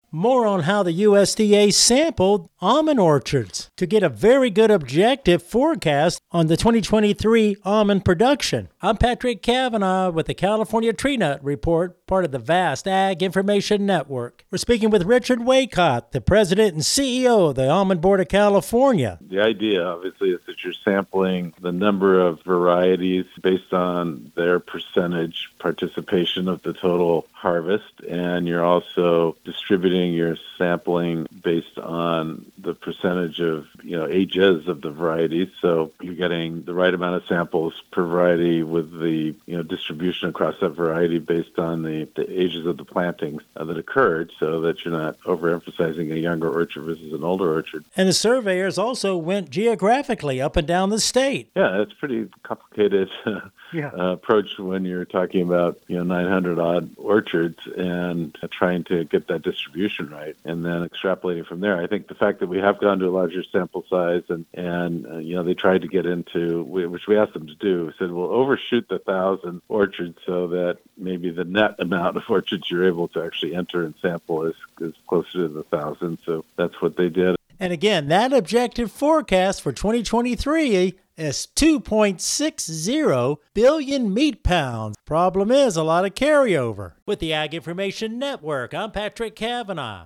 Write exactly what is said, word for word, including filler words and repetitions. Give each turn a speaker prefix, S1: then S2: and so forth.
S1: More on how the U S D A sampled almond orchards to get a very good objective forecast on the twenty twenty-three almond production. I'm Patrick Cavanaugh with the California Tree Nut Report, part of the vast Ag Information Network. We're speaking with Richard Waycott, the president and C E O of the Almond Board of California.
S2: The idea, obviously, is that you're sampling the number of varieties based on their percentage participation of the total harvest, and you're also distributing your sampling based on the percentage of, you know, ages of the varieties. So you're getting the right amount of samples per variety with the, you know, distribution across that variety based on the, the ages of the plantings uh, that occurred, so that you're not overemphasizing a younger orchard versus an older orchard.
S1: And the surveyors also went geographically up and down the state.
S2: Yeah, it's pretty complicated
S1: yeah.
S2: uh, approach when you're talking about, you know, nine hundred odd orchards and uh, trying to get that distribution right, and then extrapolating from there. I think the fact that we have gone to a larger sample size, and and uh, you know, they tried to get into, which we asked them to do, said we'll overshoot the thousand orchards so that maybe the net amount of orchards you're able to actually enter and sample is is closer to the thousand. So that's what they did.
S1: And again, that objective forecast for twenty twenty-three is two point six zero billion meat pounds. Problem is a lot of carryover. With the Ag Information Network, I'm Patrick Cavanaugh.